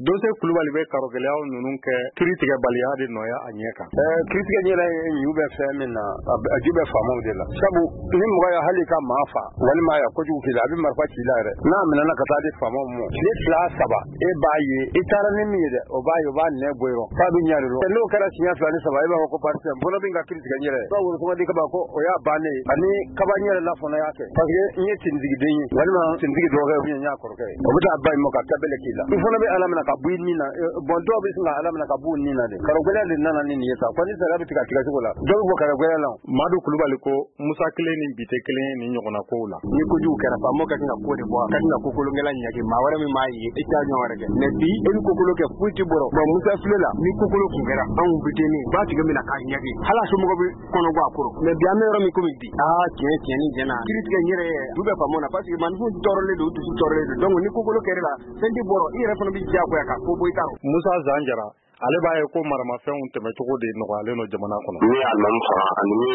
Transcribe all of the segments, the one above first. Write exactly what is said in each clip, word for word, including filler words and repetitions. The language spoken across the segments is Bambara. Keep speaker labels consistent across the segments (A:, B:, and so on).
A: Dose Kulubali bɛ karogɛlɛyaw ninnu kɛ kiiritigɛbaliya de nɔya a ɲɛ kan.
B: Ɛɛ kiiritigɛ yɛrɛ ɲu bɛ fɛn min na a ju bɛ faamaw de la. Sabu ni mɔgɔ ya hali ka maa fa walima ya kojugu k'i la a bɛ marifa ci la yɛrɛ. N'a minɛna ka taa di faamaw ma. Tile fila saba e b'a ye i taara ni min ye dɛ o b'a ye o b'a nɛ bɔ yɔrɔ. F'a bɛ ɲa de lɔ. N'o kɛra siɲɛ fila ni saba e b'a fɔ ko parti bolo min ka kiiritigɛ yɛrɛ. Dɔw wolo tɔgɔ di kaba ko o y'a bannen ani kaba ɲɛ la fana y'a kɛ. Parce que n ye tintigiden ye walima tintigi dɔgɔkɛ ou bien n y'a kɔrɔkɛ ye. O bɛ taa ba in ma ka tabɛlɛ k'i la. I fana bɛ Ala minɛ ka bɔ i nin na bon dɔw bɛ sin ka Ala minɛ ka b'u nin na de. Karogɛlɛya de nana ni nin ye sa. Ko ni sariya bɛ tigɛ tigɛ cogo la. Dɔw bɛ bɔ karogɛlɛya la.
A: Madu Kulubali ko Musa kelen ni bi tɛ kelen ye ni ɲɔgɔnna kow la.
B: Ni kojugu kɛra faamaw ka kan ka ko de bɔ. Ka kan ka kokolonkɛla ɲagi maa wɛrɛ min m'a ye i t'a ɲɔgɔn wɛrɛ kɛ. Mais bi e bɛ kokolo kɛ foyi tɛ bɔrɔ. Bon Musa filɛ la ni kokolo kun kɛra anw bitinin ba tigɛ min na k'a ɲagi. Hala somɔgɔw bɛ kɔnɔ bɔ a kɔrɔ. Mais bi an bɛ yɔrɔ min komi bi. Aa tiɲɛ tiɲɛ ni tiɲɛ na. Kiiritigɛ n yɛrɛ du bɛ faamaw na parce que maninfin tɔɔrɔlen don dusu tɔɔrɔlen don. Donc ni kokolo kɛra la fɛn tɛ bɔrɔ i yɛrɛ fana bɛ diyagoya ka ko bɔ i ta rɔ.
A: Musa Zanjara ale b'a ye ko maramafɛnw tɛmɛcogo de nɔgɔyalen don jamana kɔnɔ.
C: Ni y'a mɛn faga ani ni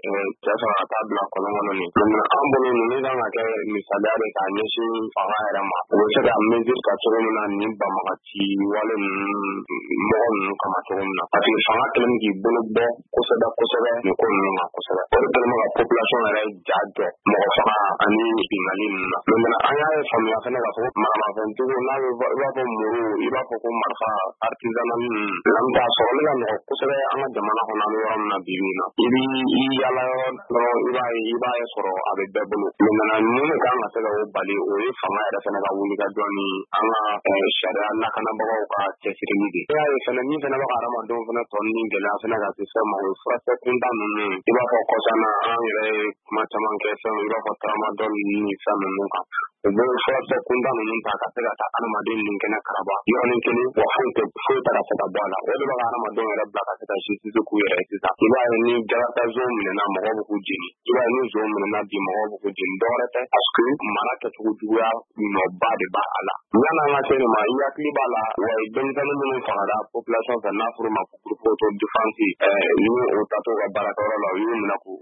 C: cɛ sɔrɔ ka taa bila kɔlɔn kɔnɔ nin. An bolo ninnu kan ka kɛ misaliya de k'a ɲɛsin fanga yɛrɛ ma. U bɛ se ka mesure ta cogo min na ni banbagaci wale ninnu mɔgɔ ninnu kama cogo min na. Parce que fanga kɛlen k'i bolo bɔ kosɛbɛ kosɛbɛ nin ko ninnu kan kosɛbɛ. O de kɛlen ka population yɛrɛ ja jɔ mɔgɔ faga ani bingali ninnu na. Maintenant an y'a ye faamuya fɛnɛ k'a fɔ maramafɛntigiw n'a bɛ i b'a fɔ muru i b'a fɔ ko marifa artisanal lamta sɔrɔli ka nɔgɔ kosɛbɛ an ka jamana kɔnɔ an bɛ yɔrɔ min na bi bi in na. I bi i yaala yɔrɔ dɔrɔn i b'a ye i b'a ye sɔrɔ a bɛ bɛɛ bolo. Maintenant mun de kan ka se ka o bali o ye fanga yɛrɛ fɛnɛ ka wuli ka jɔ ni an ka sariya lakanabagaw ka cɛsirili de. I y'a ye fɛnɛ min fɛnɛ bɛ ka hadamadenw fɛnɛ tɔ ni gɛlɛya fɛnɛ ka se fɛn ma o ye furakisɛ kuntan ninnu ye. I b'a fɔ kɔsan na an yɛrɛ ye kuma caman kɛ fɛn i b'a fɔ tramadol ni fɛn ninnu kan. U bɛ furakisɛ kuntan ninnu ta ka se ka taa hadamaden nin kɛnɛ karaba yɔrɔnin kelen wa foyi tɛ foyi tɛ ka se ka bɔ a la. O de bɛ ka hadamadenw yɛrɛ bila ka se ka justice k'u yɛrɛ ye sisan. I b'a ye ni jalata zone minɛna mɔgɔw bɛ k'u jeni. I b'a ye ni zone minɛna bi mɔgɔw bɛ k'u jeni dɔwɛrɛ tɛ parce que mara kɛcogo juguya nɔba de b'a a la. Yan'an ka se nin ma i hakili b'a la wa denmisɛnnin minnu fagara population fɛ n'a fɔra ma ko groupe autodéfense ni o taatɔ ka baarakɛyɔrɔ la u y'u minɛ k'u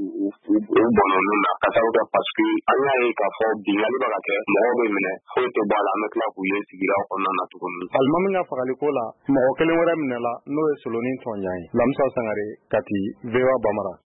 C: bɔn ninnu na ka sababu kɛ parce que an y'a ye k'a fɔ bingali bɛ ka kɛ mɔgɔw bɛ minɛ foyi tɛ bɔ a la an bɛ tila k'u ye sigira kɔnɔna na tuguni.
A: Alimami ka fagaliko la mɔgɔ kelen wɛrɛ minɛ la n'o ye Solonin Tɔnjan ye. Lamisa Sangare Kati V O A Bamara.